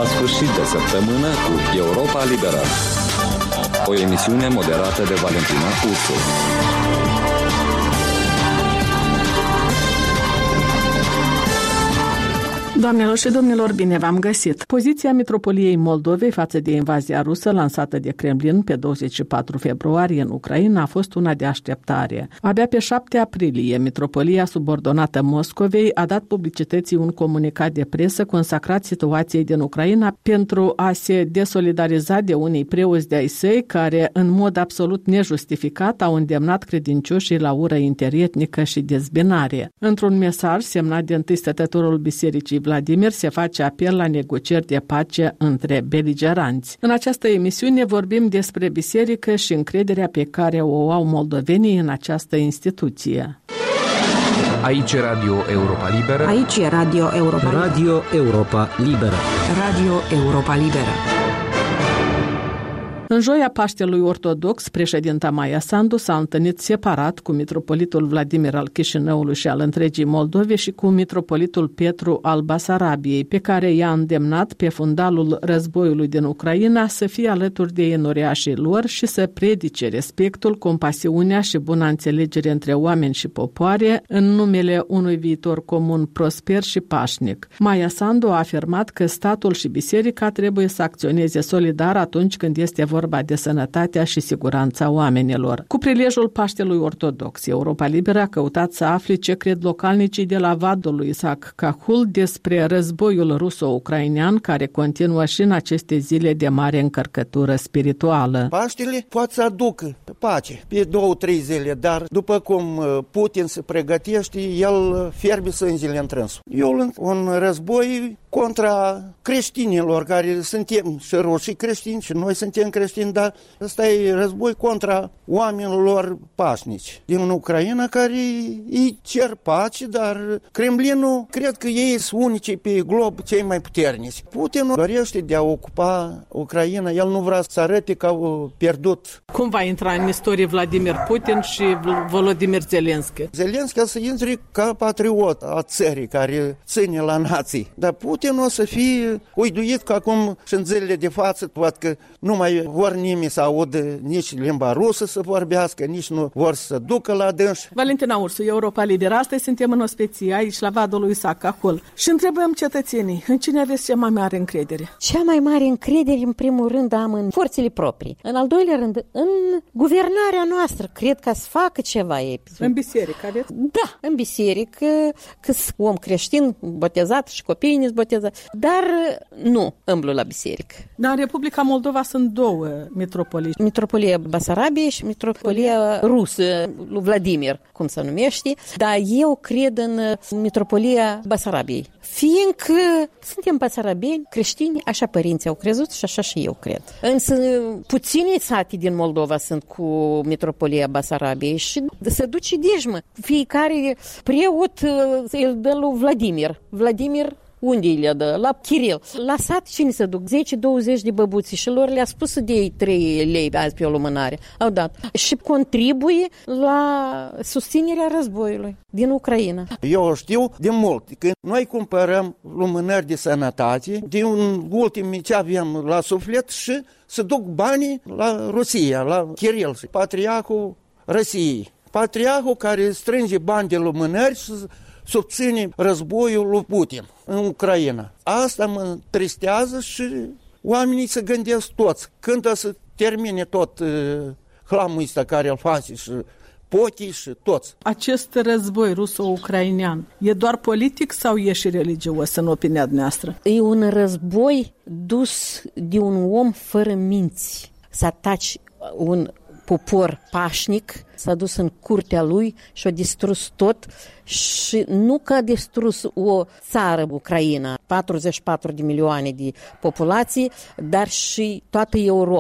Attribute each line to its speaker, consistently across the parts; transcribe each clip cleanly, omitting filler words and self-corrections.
Speaker 1: sfârșit de săptămână cu Europa Liberă. O emisiune moderată de Valentina Ursu.
Speaker 2: Doamnelor și domnilor, bine v-am găsit! Poziția Mitropoliei Moldovei față de invazia rusă lansată de Kremlin pe 24 februarie în Ucraina a fost una de așteptare. Abia pe 7 aprilie, Mitropolia subordonată Moscovei a dat publicității un comunicat de presă consacrat situației din Ucraina pentru a se desolidariza de unii preoți de-ai săi care, în mod absolut nejustificat, au îndemnat credincioșii la ură interetnică și dezbinare. Într-un mesaj semnat de întâi stătătorul Bisericii Vladimir se face apel la negocieri de pace între beligeranți. În această emisiune vorbim despre biserică și încrederea pe care o au moldovenii în această instituție.
Speaker 3: Aici e Radio Europa Liberă.
Speaker 4: Aici e Radio Europa Liberă.
Speaker 5: Radio Europa Liberă.
Speaker 4: Radio Europa Liberă.
Speaker 2: În joia Paștelui Ortodox, președinta Maia Sandu s-a întâlnit separat cu mitropolitul Vladimir al Chișinăului și al întregii Moldove și cu mitropolitul Petru al Basarabiei, pe care i-a îndemnat pe fundalul războiului din Ucraina să fie alături de enoriașii lor și să predice respectul, compasiunea și buna înțelegere între oameni și popoare în numele unui viitor comun prosper și pașnic. Maia Sandu a afirmat că statul și biserica trebuie să acționeze solidar atunci când este vorba de sănătatea și siguranța oamenilor. Cu prilejul Paștelui Ortodox, Europa Liberă a căutat să afle ce cred localnicii de la Vadul lui Isaac Cahul despre războiul ruso-ucrainean care continuă și în aceste zile de mare încărcătură spirituală.
Speaker 6: Paștele poate să aducă pace pe 2-3 zile, dar după cum Putin se pregătește, el fierbe sângele întrânsul. Un război contra creștinilor, care suntem și roșii creștini și noi suntem creștini, dar ăsta e război contra oamenilor pașnici din Ucraina care îi cer pace, dar Kremlinul cred că ei sunt unici pe glob cei mai puternici. Putin dorește de a ocupa Ucraina, el nu vrea să arate că au pierdut.
Speaker 2: Cum va intra în istorie Vladimir Putin și Volodymyr Zelensky?
Speaker 6: Zelensky să intre ca patriot a țării care ține la nații, dar Putin o să fie uiduit că acum și în zilele de față văd că nu mai vor nimeni să audă nici limba rusă să vorbească, nici nu vor să ducă la dânși.
Speaker 2: Valentina Ursu, Europa Liberă. Astăzi suntem în ospecie aici la Vadul lui Isaac Cahul și întrebăm cetățenii, în cine aveți cea mai mare încredere?
Speaker 7: Cea mai mare încredere, în primul rând, am în forțele proprii. În al doilea rând, în guvernarea noastră. Cred că să facă ceva ei.
Speaker 2: În biserică aveți?
Speaker 7: Da, în biserică, că om creștin, botezat și copiii ne botezați, dar nu îmblu la biserică.
Speaker 2: Dar în Republica Moldova sunt două mitropolii.
Speaker 7: Mitropolia Basarabiei și mitropolia rusă, lui Vladimir, cum se numește, dar eu cred în mitropolia Basarabiei. Fiindcă suntem basarabeni, creștini, așa părinții au crezut și așa și eu cred. Însă puține sate din Moldova sunt cu mitropolia Basarabiei și se duce dijmă. Fiecare preot îl dă lui Vladimir. Vladimir unde le dă? La Chiril. La sat cine se duc? 10-20 de băbuți și lor le-a spus să dea 3 lei azi pe o lumânare. Au dat. Și contribuie la susținerea războiului din Ucraina.
Speaker 6: Eu știu de mult că noi cumpărăm lumânări de sănătate din ultimii ce avem la suflet și se duc banii la Rusia, la Chiril, patriarhul Rusiei. Patriarhul care strânge bani de lumânări și susține războiul lui Putin în Ucraina. Asta mă tristează și oamenii se gândesc toți. Când o să termine tot hlamul ăsta care îl face și potii și toți.
Speaker 2: Acest război ruso-ucrainean e doar politic sau e și religios în opinia noastră?
Speaker 7: E un război dus de un om fără minți. Să ataci un popor pașnic, s-a dus în curtea lui și a distrus tot și nu că a distrus o țară, Ucraina, 44 de milioane de populație, dar și toată Europa.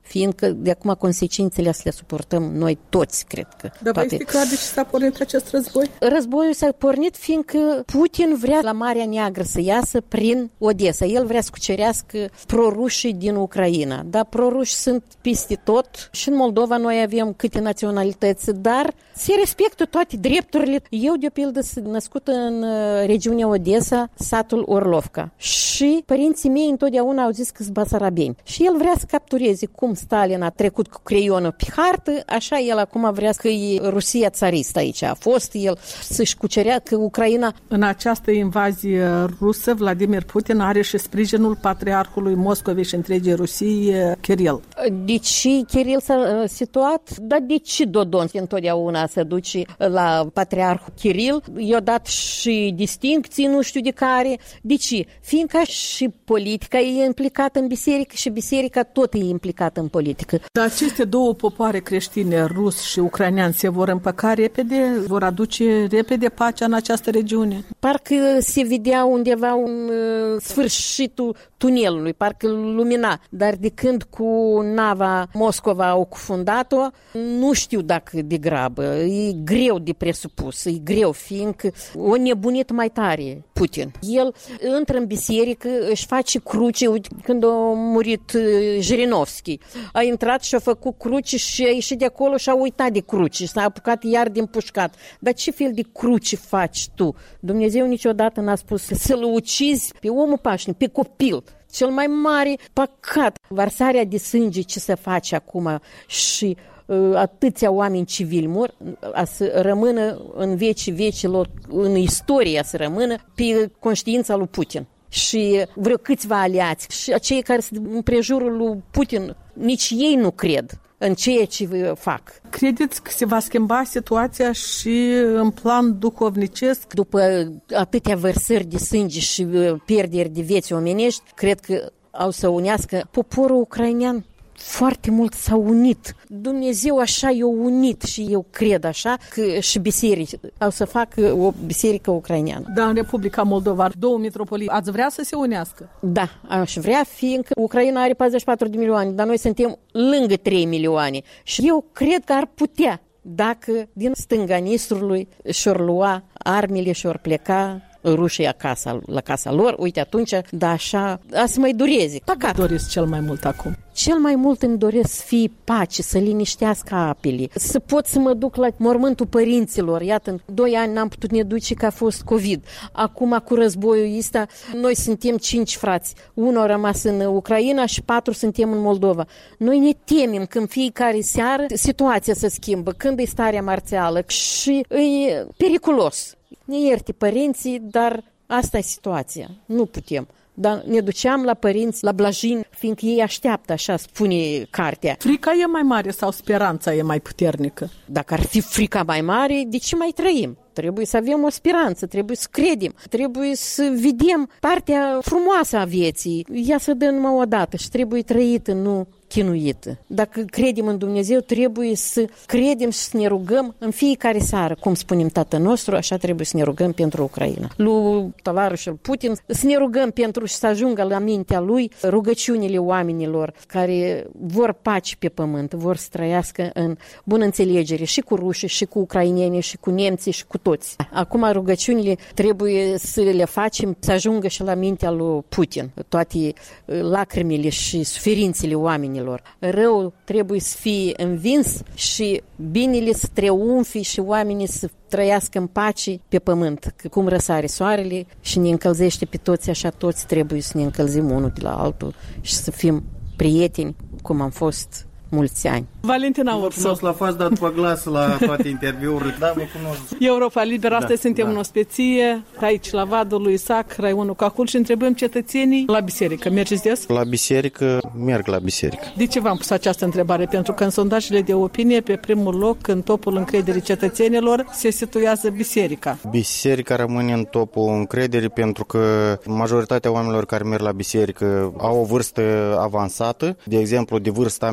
Speaker 7: fiindcă de acum consecințele să le suportăm noi toți, cred că.
Speaker 2: Dar vă este clar de ce s-a pornit acest război?
Speaker 7: Războiul s-a pornit fiindcă Putin vrea la Marea Neagră să iasă prin Odessa. El vrea să cucerească prorușii din Ucraina. Dar proruși sunt peste tot și în Moldova noi avem câte naționalități, dar se respectă toate drepturile. Eu, de pildă, sunt născută în regiunea Odessa, satul Orlovca. Și părinții mei întotdeauna au zis că sunt basarabeni. Și el vrea să captureze cum Stalin a trecut cu creionul pe hartă, așa el acum vrea că e Rusia țaristă aici. A fost el să-și cucerească Ucraina.
Speaker 2: În această invazie rusă, Vladimir Putin are și sprijinul patriarhului Moscovei și întregii Rusii, Kiril.
Speaker 7: Deci Kiril s-a situat, dar de ce Dodon întotdeauna se duce la patriarhul Kiril? I-a dat și distincții, nu știu de care. De ce? Fiindcă și politica e implicată în biserică și biserica tot e implicată în politică.
Speaker 2: Dar aceste două popoare creștine, rus și ucrainean, se vor împăca repede? Vor aduce repede pacea în această regiune?
Speaker 7: Parcă se vedea undeva un sfârșitul tunelului, parcă lumina. Dar de când cu nava Moscova au cufundat-o, nu știu dacă de grabă. E greu de presupus, e greu, fiindcă o nebunit mai tare Putin. El intră în biserică, își face cruce. Uite, când a murit Jirinovski, a intrat și a făcut cruce și a ieșit de acolo și a uitat de cruce. S-a apucat iar de împușcat. Dar ce fel de cruce faci tu? Dumnezeu niciodată n-a spus să-l ucizi pe omul pașnic, pe copil. Cel mai mare păcat. Varsarea de sânge ce se face acum și atâția oameni civili mor, a să rămână în vecii vecilor, în istoria să rămână pe conștiința lui Putin. Și vreo câțiva aliați și cei care sunt în prejurul lui Putin, nici ei nu cred în ceea ce fac.
Speaker 2: Credeți că se va schimba situația și în plan duhovnicesc?
Speaker 7: După atâtea vărsări de sânge și pierderi de vieți omenești, cred că au să unească poporul ucrainean. Foarte mult s-au unit. Dumnezeu așa i-a unit și eu cred așa că și biserici au să facă o biserică ucraineană.
Speaker 2: Da, în Republica Moldova, două mitropolii, ați vrea să se unească?
Speaker 7: Da, aș vrea, fiindcă Ucraina are 44 de milioane, dar noi suntem lângă 3 milioane. Și eu cred că ar putea, dacă din stânga Nistrului și-or lua armele și-or pleca rușii acasă, la casa lor, uite atunci, dar așa, a să mai dureze. Păcat.
Speaker 2: Doriți cel mai mult acum?
Speaker 7: Cel mai mult îmi doresc să fie pace, să liniștească apele, să pot să mă duc la mormântul părinților. Iată, în 2 ani n-am putut ne duce că a fost COVID. Acum, cu războiul ăsta, noi suntem 5 frați. 1 a rămas în Ucraina și 4 suntem în Moldova. Noi ne temem când fiecare seară situația se schimbă, când e starea marțială și e periculos. Ne ierte părinții, dar asta e situația. Nu putem. Dar ne duceam la părinți, la blajini, fiindcă ei așteaptă, așa spune cartea.
Speaker 2: Frica e mai mare sau speranța e mai puternică?
Speaker 7: Dacă ar fi frica mai mare, de ce mai trăim? Trebuie să avem o speranță, trebuie să credem, trebuie să vedem partea frumoasă a vieții. Ea se dă numai o dată și trebuie trăită, nu chinuită. Dacă credem în Dumnezeu, trebuie să credem și să ne rugăm în fiecare seară. Cum spunem Tatăl nostru, așa trebuie să ne rugăm pentru Ucraina. Lui tovarășul Putin, să ne rugăm pentru și să ajungă la mintea lui rugăciunile oamenilor care vor pace pe pământ, vor să trăiască în bună înțelegere și cu rușii, și cu ucrainenii, și cu nemții, și cu toți. Acum rugăciunile trebuie să le facem să ajungă și la mintea lui Putin. Toate lacrimile și suferințele oamenilor. Răul trebuie să fie învins și binele să triumfe și oamenii să trăiască în pace pe pământ. Că cum răsare soarele și ne încălzește pe toți, așa toți trebuie să ne încălzim unul de la altul și să fim prieteni cum am fost mulți ani.
Speaker 2: Valentina
Speaker 8: Vă cunosc la față, dar după glas la toate interviurile. Da, vă cunosc.
Speaker 2: Europa Liberă, astăzi suntem în ospeție, aici la Vadul lui Isaac, raionul Cahul și întrebăm cetățenii la biserică. Mergeți des?
Speaker 8: La biserică, merg la biserică.
Speaker 2: De ce v-am pus această întrebare? Pentru că în sondajele de opinie, pe primul loc, în topul încrederii cetățenilor, se situează biserica.
Speaker 8: Biserica rămâne în topul încrederii pentru că majoritatea oamenilor care merg la biserică au o vârstă avansată. De exemplu, de vârsta mea,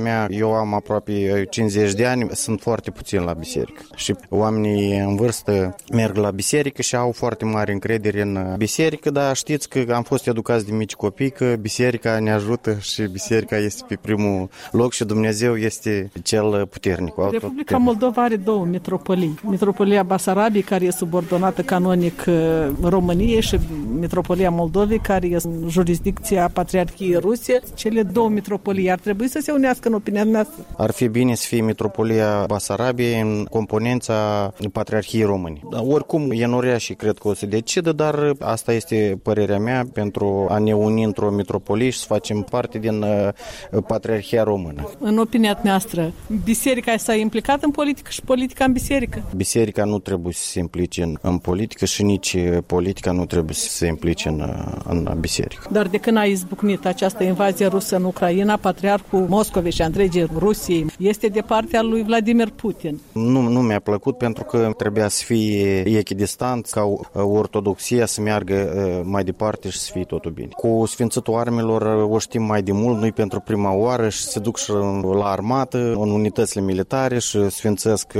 Speaker 9: eu am aproape 50 de ani, sunt foarte puțin la biserică. Și oamenii în vârstă merg la biserică și au foarte mare încredere în biserică, dar știți că am fost educați de mici copii că biserica ne ajută și biserica este pe primul loc și Dumnezeu este cel puternic.
Speaker 2: Republica Moldova are două mitropolii. Mitropolia Basarabiei, care e subordonată canonic României, și Mitropolia Moldovei, care e în jurisdicția Patriarhiei Ruse. Cele două mitropolii ar trebui să se unească, în opinia noastră?
Speaker 9: Ar fi bine să fie Mitropolia Basarabiei în componența Patriarhiei Române. Oricum, Enoria și cred că o să decidă, dar asta este părerea mea, pentru a ne uni într-o mitropolie și să facem parte din Patriarhia Română.
Speaker 2: În opinia noastră, biserica s-a implicat în politică și politica în biserică?
Speaker 9: Biserica nu trebuie să se implice în politică și nici politica nu trebuie să se implice în biserică.
Speaker 2: Dar de când a izbucnit această invazie rusă în Ucraina, Patriarhul Moscovei și a întregii Rusiei este de partea lui Vladimir Putin.
Speaker 9: Nu mi-a plăcut, pentru că trebuia să fie echidistant, ca ortodoxia să meargă mai departe și să fie totul bine. Cu sfințitul armelor o știm mai de mult, nu-i pentru prima oară și se duc și la armată, în unitățile militare și sfințesc.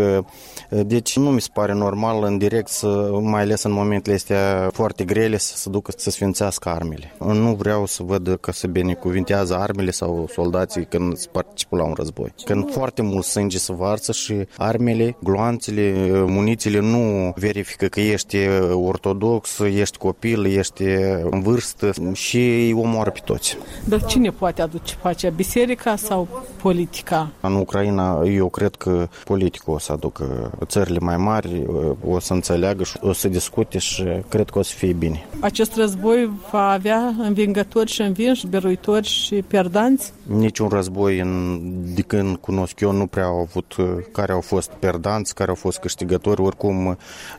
Speaker 9: Deci nu mi se pare normal în direct, mai ales în momentele astea foarte grele, să se ducă să sfințească armele. Nu vreau să văd că se binecuvintează armele sau soldații când se participă la un război. Când foarte mult sânge se varsă și armele, gloanțele, munițiile nu verifică că ești ortodox, ești copil, ești în vârstă și îi omoară pe toți.
Speaker 2: Dar cine poate aduce pacea? Biserica sau politica?
Speaker 9: În Ucraina eu cred că politicul o să aducă. Țările mai mari o să înțeleagă și o să discute și cred că o să fie bine.
Speaker 2: Acest război va avea învingători și învinși, biruitori și perdanți?
Speaker 9: Niciun război de când cunosc eu nu prea au avut care au fost perdanți, care au fost câștigători. Oricum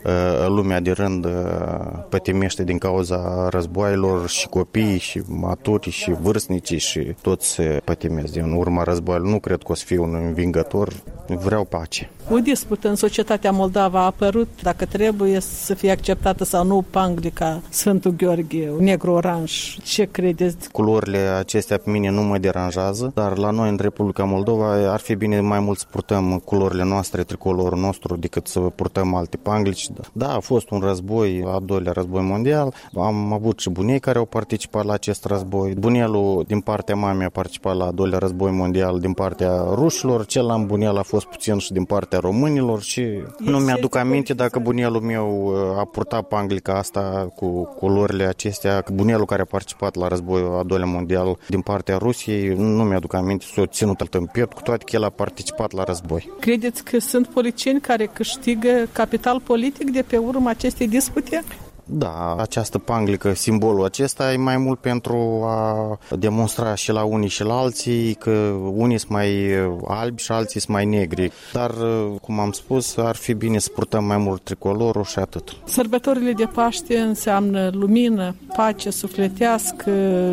Speaker 9: lumea de rând pătimește din cauza războaielor și copiii și maturi și vârstnicii și toți pătimesc din urma războaielor. Nu cred că o să fie un învingător. Vreau pace.
Speaker 2: O dispută în societatea moldavă a apărut dacă trebuie să fie acceptată sau nu panglica Sfântul Gheorghe, negru-oranj. Ce credeți?
Speaker 9: Culorile acestea pe mine nu mă deranjează, dar la noi în Republica Moldova ar fi bine mai mult să purtăm culorile noastre, tricolorul nostru, decât să purtăm alte panglici. Da, a fost un război, al doilea război mondial. Am avut și bunei care au participat la acest război. Bunelul din partea mamei a participat la al doilea război mondial din partea rușilor, celălalt bunel a fost puțin și din partea românilor și nu mi-aduc aminte dacă bunelul meu a purtat panglica asta cu culorile acestea. Bunelul care a participat la războiul al doilea mondial din partea Rusiei, nu mi-aduc aminte să o ținut în piept, cu toate că el a participat la război.
Speaker 2: Credeți că sunt politicieni care câștigă capital politic de pe urma acestei dispute?
Speaker 9: Da, această panglică, simbolul acesta e mai mult pentru a demonstra și la unii și la alții că unii sunt mai albi și alții sunt mai negri. Dar, cum am spus, ar fi bine să purtăm mai mult tricolorul și atât.
Speaker 2: Sărbătorile de Paște înseamnă lumină, pace sufletească,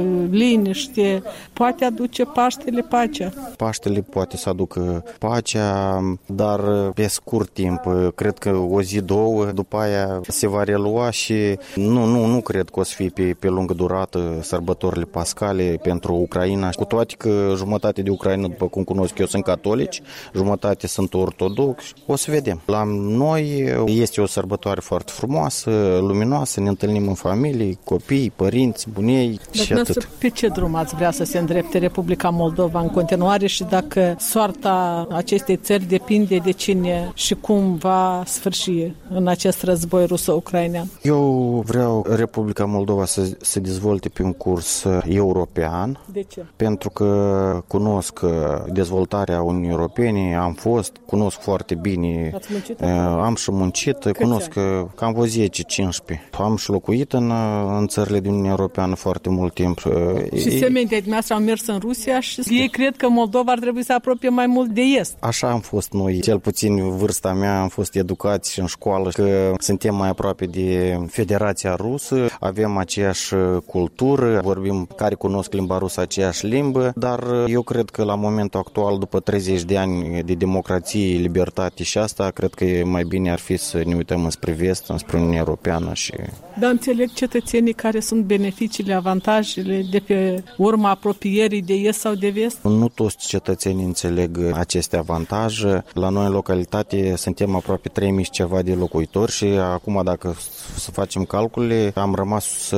Speaker 2: liniște. Poate aduce Paștele pacea?
Speaker 9: Paștele poate să aducă pacea, dar pe scurt timp. Cred că o zi, două, după aia se va relua și nu cred că o să fie pe lungă durată sărbătorile pascale pentru Ucraina. Cu toate că jumătate de Ucraina, după cum cunosc eu, sunt catolici, jumătate sunt ortodoxi. O să vedem. La noi este o sărbătoare foarte frumoasă, luminoasă, ne întâlnim în familie, copii, părinți, bunei și atât.
Speaker 2: Pe ce drum ați vrea să se îndrepte Republica Moldova în continuare și dacă soarta acestei țări depinde de cine și cum va sfârși în acest război ruso-ucrainean?
Speaker 9: Eu vreau Republica Moldova să se dezvolte pe un curs european.
Speaker 2: De ce?
Speaker 9: Pentru că cunosc dezvoltarea Uniunii Europene, cunosc foarte bine.
Speaker 2: Ați muncit?
Speaker 9: Am și muncit, cunosc cam 10-15. Am și locuit în țările din Uniunea Europeană foarte mult timp.
Speaker 2: Și semenii de dumneavoastră au mers în Rusia și ei cred că Moldova ar trebui să apropie mai mult de est.
Speaker 9: Așa am fost noi, cel puțin vârsta mea, am fost educați în școală că suntem mai aproape de Federația Rusă, avem aceeași cultură, vorbim, care cunosc limba rusă, aceeași limbă, dar eu cred că la momentul actual, după 30 de ani de democrație, libertate și asta, cred că mai bine ar fi să ne uităm înspre vest, înspre Uniunea Europeană și
Speaker 2: Dar înțeleg cetățenii care sunt beneficiile, avantajele de pe urma apropierii de est sau de vest?
Speaker 9: Nu toți cetățenii înțeleg aceste avantaje. La noi în localitate suntem aproape 3000 și ceva de locuitori și acum dacă să facem calcule, am rămas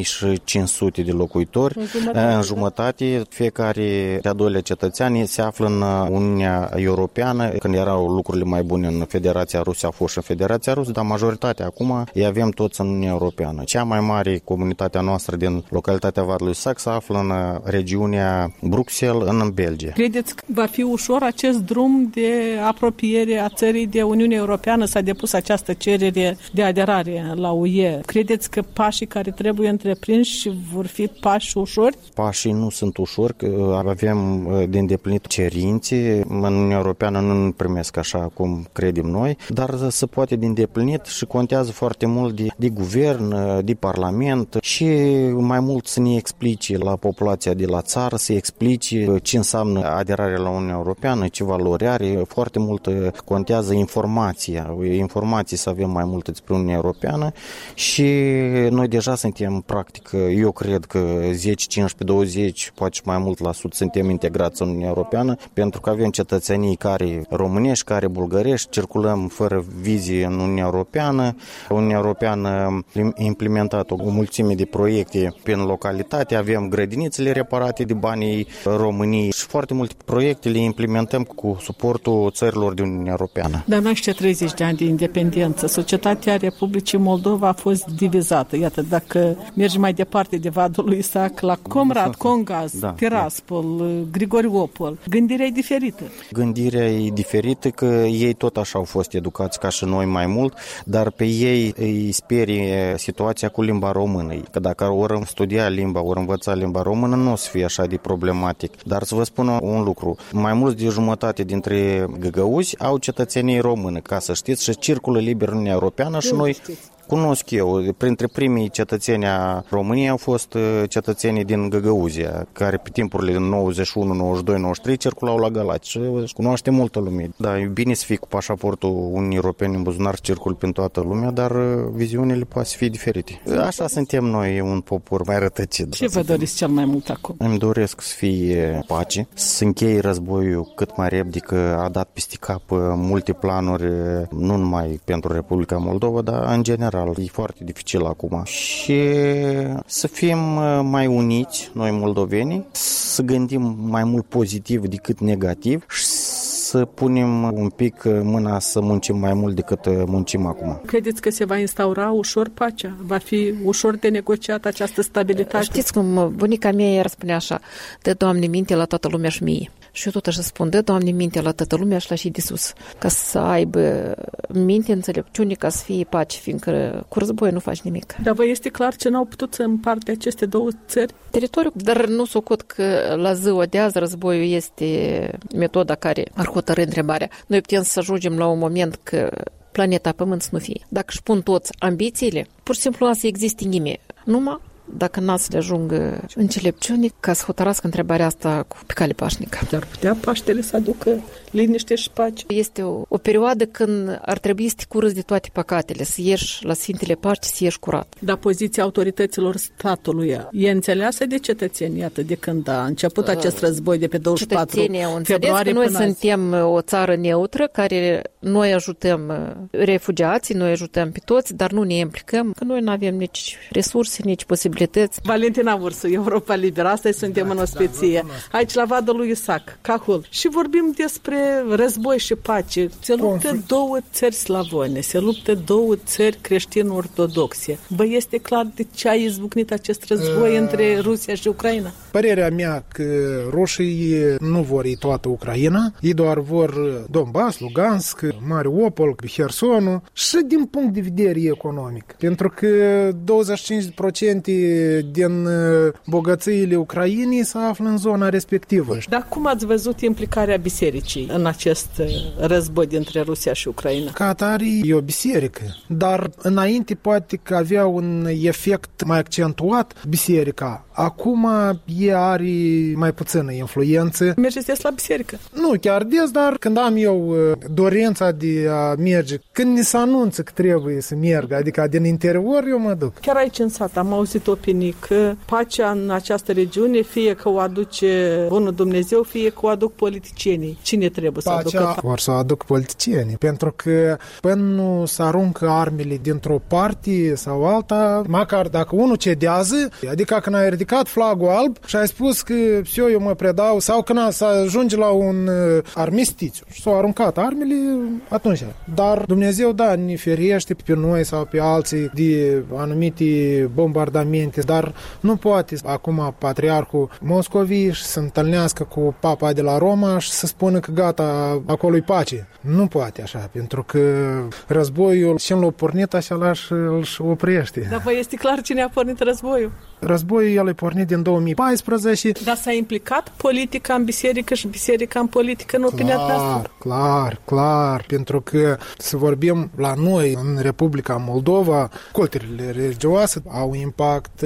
Speaker 9: 1500 de locuitori. În jumătate, fiecare de-a doilea cetățean se află în Uniunea Europeană. Când erau lucrurile mai bune în Federația Rusă, au fost și în Federația Rusă, dar majoritatea acum îi avem toți în Uniunea Europeană. Cea mai mare comunitatea noastră din localitatea Vadului Sac se află în regiunea Bruxelles, în Belgia.
Speaker 2: Credeți că va fi ușor acest drum de apropiere a țării de Uniunea Europeană? S-a depus această cerere de aderare la UE. Credeți că pașii care trebuie întreprinși vor fi pași ușori?
Speaker 9: Pașii nu sunt ușori, că avem de îndeplinit cerințe. În Uniunea Europeană nu primesc așa cum credem noi, dar se poate de îndeplinit și contează foarte mult de guvern, de parlament și mai mult să ne explice la populația de la țară, să explice ce înseamnă aderarea la Uniunea Europeană, ce valori are. Foarte mult contează informații să avem mai multe despre Uniunea Europeană și noi deja suntem practic, eu cred că 10, 15, 20, poate și mai mult la sută suntem integrați în Uniunea Europeană, pentru că avem cetățenii care românești, care bulgărești, circulăm fără vize în Uniunea Europeană. Uniunea Europeană a implementat o mulțime de proiecte prin localitate, avem grădinițele reparate de banii României și foarte multe proiecte le implementăm cu suportul țărilor din Uniunea Europeană.
Speaker 2: Dar naște 30 de ani de independență. Societatea Republicii Moldova a fost divizată. Iată, dacă mergi mai departe de Vadul lui Sac, la Comrat, Congaz, Tiraspol, Grigoriopol, gândirea e diferită.
Speaker 9: Gândirea e diferită, că ei tot așa au fost educați ca și noi mai mult, dar pe ei îi sperie situația cu limba română. Că dacă ori studia limba, ori învăța limba română, nu o să fie așa de problematic. Dar să vă spun un lucru, mai mulți de jumătate dintre găgăuzi au cetățenie română, ca să știți, și circulă liber în Uniunea Europeană și noi cunosc eu, printre primii cetățeni a României au fost cetățenii din Găgăuzia, care pe timpurile din 91, 92, 93 circulau la Galați și cunoaște multă lume. Da, e bine să fii cu pașaportul Uniunii Europene în buzunar, circul prin toată lumea, dar viziunile poate fi diferite. Așa suntem noi, un popor mai rătăcit.
Speaker 2: Ce vă doriți cel mai mult acum?
Speaker 9: Îmi doresc să fie pace, să încheie războiul cât mai repede, că a dat peste cap multe planuri, nu numai pentru Republica Moldova, dar în general. E foarte dificil acum. Și să fim mai uniți, noi moldovenii, să gândim mai mult pozitiv decât negativ și să punem un pic mâna să muncim mai mult decât muncim acum.
Speaker 2: Credeți că se va instaura ușor pacea? Va fi ușor de negociat această stabilitate?
Speaker 7: Știți cum bunica mea iar spune așa: dă, Doamne, minte la toată lumea și mie. Și eu tot așa spun: dă, Doamne, minte la toată lumea și la și de sus. Ca să aibă minte, înțelepciune, ca să fie pace, fiindcă cu război nu faci nimic.
Speaker 2: Dar vă este clar ce n-au putut să împarte aceste două țări?
Speaker 7: Teritoriul, dar nu socot că la ziua de azi războiul este metoda care ar hotărî întrebarea. Noi putem să ajungem la un moment că planeta Pământ să nu fie. Dacă își pun toți ambițiile, pur și simplu să existe nimeni. Numai dacă n-a să le ajungă înțelepciune ca să hotărască întrebarea asta pe cale pașnică.
Speaker 2: Dar putea Paștele să aducă liniște și pace?
Speaker 7: Este o perioadă când ar trebui să te curăți de toate păcatele, să ieși la Sfintele Paște, să ieși curat.
Speaker 2: Dar poziția autorităților statului e înțeleasă de cetățeni, iată, de când a început acest război de pe 24 februarie
Speaker 7: că noi
Speaker 2: până
Speaker 7: suntem o țară neutră, care noi ajutăm refugiații, noi ajutăm pe toți, dar nu ne implicăm, că noi nu avem nici resurse, nici posibilități.
Speaker 2: Valentina Ursu, Europa Liberă, astăzi suntem în ospeție, aici la Vadul lui Sac, Cahul, și vorbim despre război și pace. Se luptă două țări slavone, se luptă două țări creștin-ortodoxe. Vă este clar de ce a izbucnit acest război între Rusia și Ucraina?
Speaker 10: Părerea mea că rușii nu vor toată Ucraina, ei doar vor Donbass, Lugansk, Mariupol, Hersonul, și din punct de vedere economic. Pentru că 25% din bogățiile Ucrainei se află în zona respectivă.
Speaker 2: Dar cum ați văzut implicarea bisericii în acest război dintre Rusia și Ucraina?
Speaker 10: Ca atare e o biserică, dar înainte poate că avea un efect mai accentuat biserica. Acum ea are mai puțină influență.
Speaker 2: Mergeți des la biserică?
Speaker 10: Nu chiar des, dar când am eu dorința așa de a merge. Când ni se anunță că trebuie să merg, adică din interior eu mă duc.
Speaker 2: Chiar aici în sat am auzit opinii că pacea în această regiune fie că o aduce bunul Dumnezeu, fie că o aduc politicienii. Cine trebuie să aducă pacea?
Speaker 10: Vor să o aduc politicienii, pentru că până nu se aruncă armele dintr-o parte sau alta, măcar dacă unul cedează, adică când ai ridicat flagul alb și ai spus că eu mă predau, sau când să ajunge la un armistițiu și s-au aruncat armele, atunci. Dar Dumnezeu, ne ferește pe noi sau pe alții de anumite bombardamente, dar nu poate acum Patriarhul Moscovii să întâlnească cu Papa de la Roma și să spună că gata, acolo-i pace. Nu poate așa, pentru că războiul și l-a pornit așa îl oprește.
Speaker 2: Dar vă este clar cine a pornit războiul?
Speaker 10: Războiul el a pornit din 2014.
Speaker 2: Dar s-a implicat politica în biserică și biserica în politică în opinia noastră?
Speaker 10: Clar, pentru că să vorbim la noi în Republica Moldova, culturile religioase au impact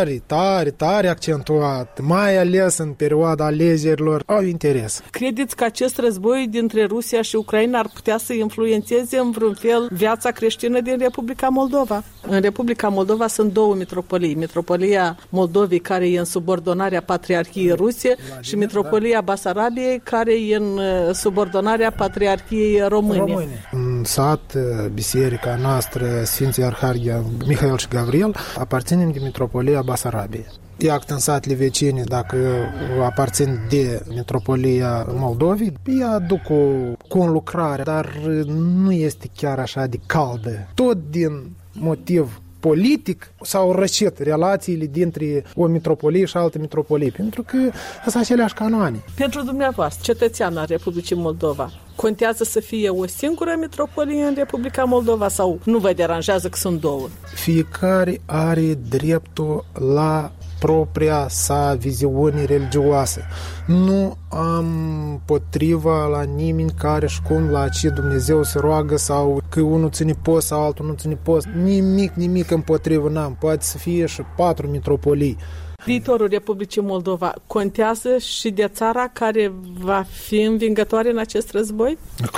Speaker 10: tare accentuat, mai ales în perioada alegerilor, au interes.
Speaker 2: Credeți că acest război dintre Rusia și Ucraina ar putea să influențeze în vreun fel viața creștină din Republica Moldova? În Republica Moldova sunt două mitropolii. Mitropolia Moldovei, care e în subordonarea Patriarhiei Ruse, și Mitropolia Basarabiei, care e în subordonarea Patriarhiei Române.
Speaker 10: În sat, biserica noastră, Sfinții Arhangel Mihail și Gavril, aparținem de Mitropolia Basarabiei. Iar în satele vecine, dacă aparțin de Mitropolia Moldovei, ei aduc cu o lucrare, dar nu este chiar așa de caldă. Tot din motiv politic s-au răcit relațiile dintre o mitropolie și altă mitropolie, pentru că sunt aceleași canoane.
Speaker 2: Pentru dumneavoastră, cetățean al Republicii Moldova, contează să fie o singură mitropolie în Republica Moldova sau nu vă deranjează că sunt două?
Speaker 10: Fiecare are dreptul la propria sa viziune religioasă. Nu am potriva la nimeni care și cum la ce Dumnezeu se roagă sau că unul ține post sau altul nu ține post. Nimic împotrivă n-am. Poate să fie și 4 mitropolii.
Speaker 2: Viitorul Republicii Moldova contează și de țara care va fi învingătoare în acest război?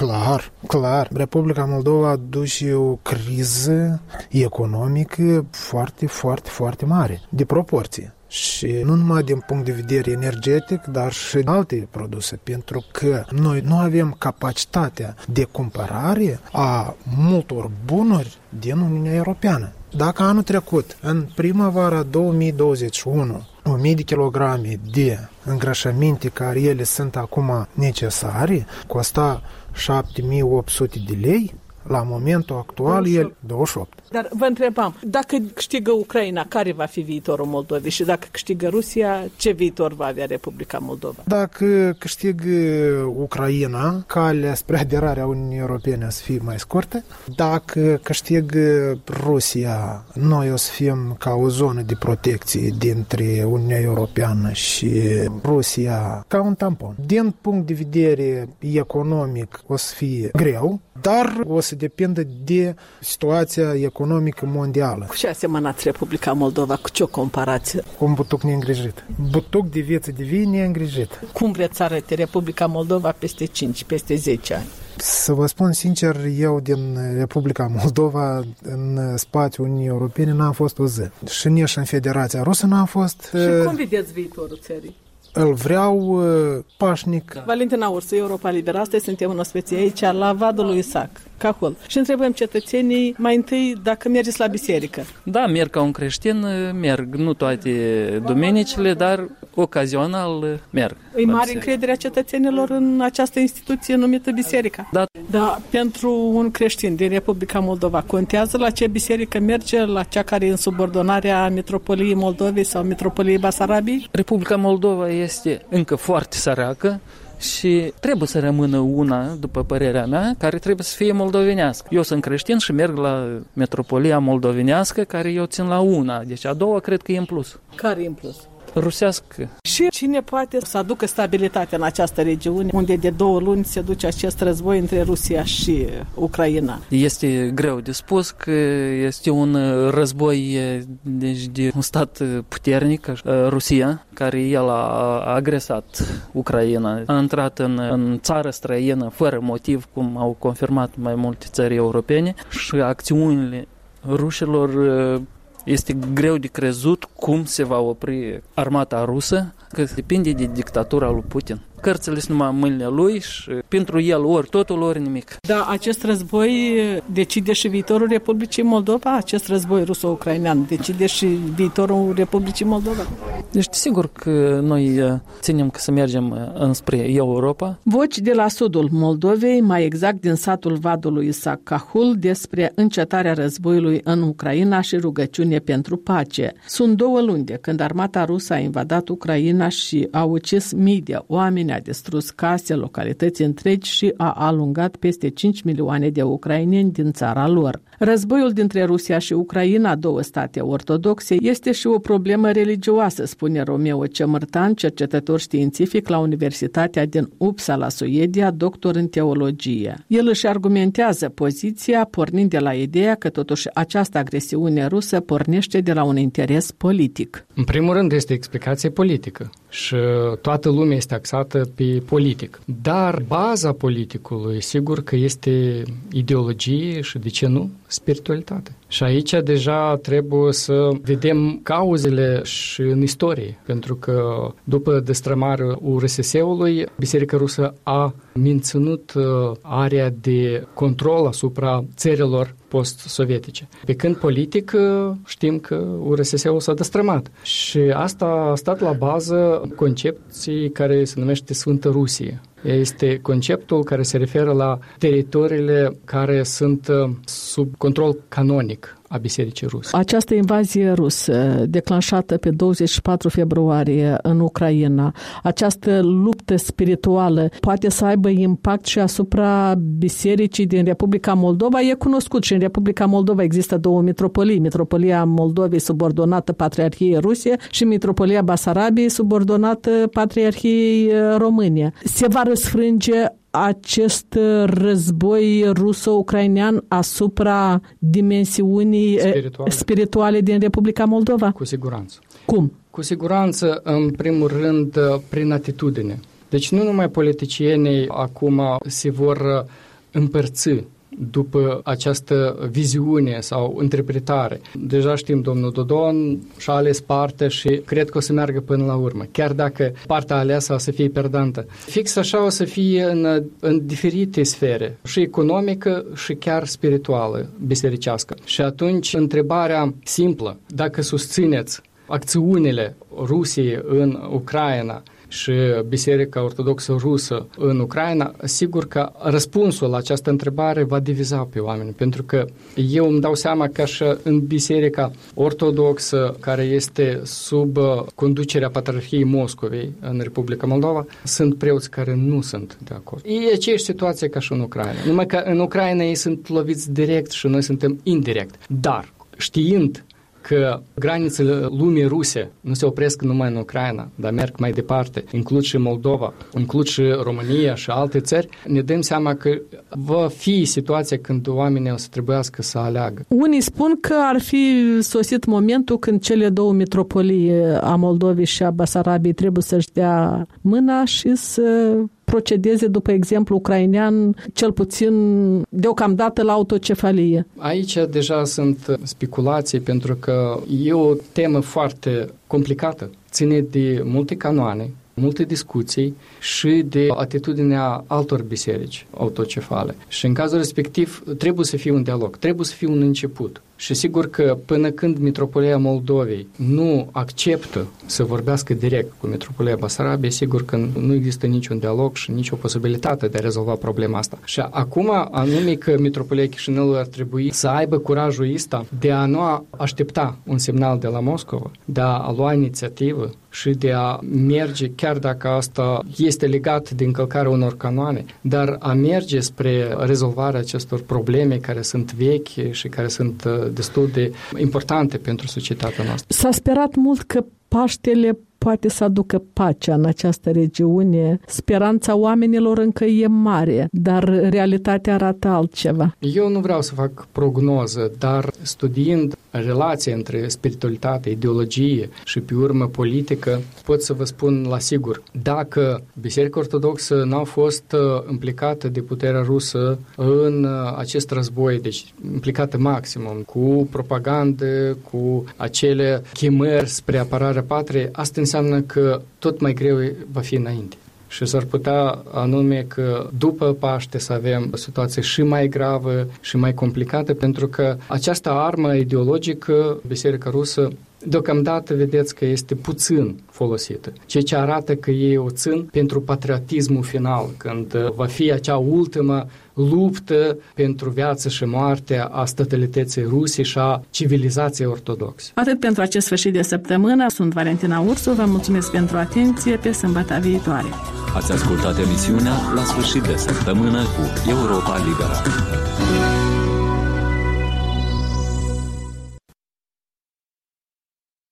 Speaker 2: Clar.
Speaker 10: Republica Moldova duce o criză economică foarte mare, de proporție. Și nu numai din punct de vedere energetic, dar și alte produse, pentru că noi nu avem capacitatea de cumpărare a multor bunuri din Uniunea Europeană. Dacă anul trecut, în primăvara 2021, 1000 de kilograme de îngrășăminte care ele sunt acum necesare, costa 7800 de lei, la momentul actual 28.
Speaker 2: Dar vă întrebam, dacă câștigă Ucraina, care va fi viitorul Moldovei? Și dacă câștigă Rusia, ce viitor va avea Republica Moldova?
Speaker 10: Dacă câștigă Ucraina, calea spre aderarea Uniunii Europene o să fie mai scurtă. Dacă câștigă Rusia, noi o să fim ca o zonă de protecție dintre Uniunea Europeană și Rusia, ca un tampon. Din punct de vedere economic o să fie greu, dar o să depindă de situația economică mondială.
Speaker 2: Cu ce asemănați Republica Moldova? Cu ce o comparați?
Speaker 10: Cu un butuc neîngrijit. Butuc de viață de vii neîngrijit.
Speaker 2: Cum vreți să arăte Republica Moldova peste 5, peste 10 ani?
Speaker 10: Să vă spun sincer, eu din Republica Moldova, în spațiul Uniunii Europene, n-am fost o zi. Și nici în Federația Rusă n-am fost.
Speaker 2: Și cum vedeți viitorul țării?
Speaker 10: Îl vreau pașnic.
Speaker 2: Da. Valentina Ursu, Europa Liberă. Astăzi suntem în ospeție aici, la Vadul lui Isaac, Cahul. Și întrebăm cetățenii mai întâi dacă mergeți la biserică.
Speaker 11: Da, merg ca un creștin, merg. Nu toate duminicile, dar ocazional merg.
Speaker 2: E mare încrederea cetățenilor în această instituție numită biserica.
Speaker 11: Da.
Speaker 2: Da, pentru un creștin din Republica Moldova, contează la ce biserică merge, la cea care e în subordonarea Mitropoliei Moldovei sau Mitropoliei Basarabiei?
Speaker 11: Republica Moldova este încă foarte săracă și trebuie să rămână una, după părerea mea, care trebuie să fie moldovenească. Eu sunt creștin și merg la Metropolia moldovenească, care eu țin la una, deci a doua cred că e în plus.
Speaker 2: Care e în plus?
Speaker 11: rusească.
Speaker 2: Și cine poate să aducă stabilitate în această regiune, unde de 2 luni se duce acest război între Rusia și Ucraina?
Speaker 11: Este greu de spus că este un război deci, de un stat puternic, Rusia, care el a agresat Ucraina, a intrat în țară străină fără motiv, cum au confirmat mai multe țări europene, și acțiunile rușilor este greu de crezut cum se va opri armata rusă, că depinde de dictatura lui Putin. Cărțile sunt numai în mâinile lui și pentru el ori totul, ori nimic.
Speaker 2: Da, acest război decide și viitorul Republicii Moldova? Acest război ruso-ucrainean decide și viitorul Republicii Moldova?
Speaker 11: Deci, sigur că noi ținem că să mergem înspre Europa.
Speaker 2: Voci de la sudul Moldovei, mai exact din satul Vadului Isac Cahul, despre încetarea războiului în Ucraina și rugăciune pentru pace. Sunt 2 luni de când armata rusă a invadat Ucraina și a ucis mii de oameni, a distrus case, localități întregi și a alungat peste 5 milioane de ucraineni din țara lor. Războiul dintre Rusia și Ucraina, 2 state ortodoxe, este și o problemă religioasă, spune Romeo Cemărtan, cercetător științific la Universitatea din Uppsala, Suedia, doctor în teologie. El își argumentează poziția pornind de la ideea că totuși această agresiune rusă pornește de la un interes politic.
Speaker 12: În primul rând este explicație politică și toată lumea este axată pe politic. Dar baza politicului, sigur că este ideologie și, de ce nu, spiritualitate. Și aici deja trebuie să vedem cauzele și în istorie, pentru că după destrămarea URSS-ului, Biserica Rusă a menținut area de control asupra țărilor post-sovietice. Pe când politic știm că URSS-ul s-a destrămat. Și asta a stat la bază concepției care se numește Sfântă Rusie. Este conceptul care se referă la teritoriile care sunt sub control canonic a Bisericii Ruse.
Speaker 2: Această invazie rusă declanșată pe 24 februarie în Ucraina, această luptă spirituală poate să aibă impact și asupra bisericii din Republica Moldova? E cunoscut și în Republica Moldova există 2 mitropolii. Mitropolia Moldovei subordonată Patriarhiei Rusie și Mitropolia Basarabiei subordonată Patriarhiei România. Se va răsfrânge acest război ruso-ucrainean asupra dimensiunii spirituale din Republica Moldova?
Speaker 12: Cu siguranță.
Speaker 2: Cum?
Speaker 12: Cu siguranță, în primul rând, prin atitudine. Deci nu numai politicienii acum se vor împărți după această viziune sau interpretare. Deja știm, domnul Dodon și-a ales partea și cred că o să meargă până la urmă, chiar dacă partea aleasă o să fie perdantă. Fix așa o să fie în diferite sfere, și economică și chiar spirituală, bisericească. Și atunci, întrebarea simplă, dacă susțineți acțiunile Rusiei în Ucraina și Biserica Ortodoxă Rusă în Ucraina, sigur că răspunsul la această întrebare va diviza pe oameni, pentru că eu îmi dau seama că și în Biserica Ortodoxă, care este sub conducerea Patriarhiei Moscovei în Republica Moldova, sunt preoți care nu sunt de acord. E aceeași situație ca și în Ucraina. Numai că în Ucraina ei sunt loviți direct și noi suntem indirect. Dar știind că granițele lumii ruse nu se opresc numai în Ucraina, dar merg mai departe, includ și Moldova, includ și România și alte țări, ne dăm seama că va fi situația când oamenii o să trebuiască să aleagă.
Speaker 2: Unii spun că ar fi sosit momentul când cele 2 mitropolii a Moldovei și a Basarabiei trebuie să-și dea mâna și să procedeze după exemplu ucrainean, cel puțin deocamdată la autocefalie.
Speaker 12: Aici deja sunt speculații, pentru că e o temă foarte complicată. Ține de multe canoane, multe discuții și de atitudinea altor biserici autocefale. Și în cazul respectiv trebuie să fie un dialog, trebuie să fie un început. Și sigur că până când Mitropolia Moldovei nu acceptă să vorbească direct cu Mitropolia Basarabiei, sigur că nu există niciun dialog și nicio posibilitate de a rezolva problema asta. Și acum, anume că Mitropolia Chișinăului ar trebui să aibă curajul ăsta de a nu aștepta un semnal de la Moscova, de a lua inițiativă și de a merge, chiar dacă asta este legat de încălcarea unor canoane, dar a merge spre rezolvarea acestor probleme care sunt vechi și care sunt destul de importante pentru societatea noastră.
Speaker 2: S-a sperat mult că Paștele poate să aducă pacea în această regiune? Speranța oamenilor încă e mare, dar realitatea arată altceva.
Speaker 12: Eu nu vreau să fac prognoză, dar studiind relația între spiritualitate, ideologie și pe urmă politică, pot să vă spun la sigur, dacă Biserica Ortodoxă n-a fost implicată de puterea rusă în acest război, deci implicată maximum, cu propagandă, cu acele chemări spre apărarea patriei, asta înseamnă că tot mai greu va fi înainte. Și s-ar putea anume că după Paște să avem o situație și mai gravă și mai complicată, pentru că această armă ideologică, Biserica Rusă, deocamdată vedeți că este puțin folosită, ceea ce arată că ei o țin pentru patriotismul final, când va fi acea ultimă luptă pentru viață și moarte a statalității ruse și a civilizației ortodoxe.
Speaker 2: Atât pentru acest sfârșit de săptămână. Sunt Valentina Ursu, vă mulțumesc pentru atenție, pe sâmbătă viitoare.
Speaker 1: Ați ascultat emisiunea La sfârșit de săptămână cu Europa Liberă.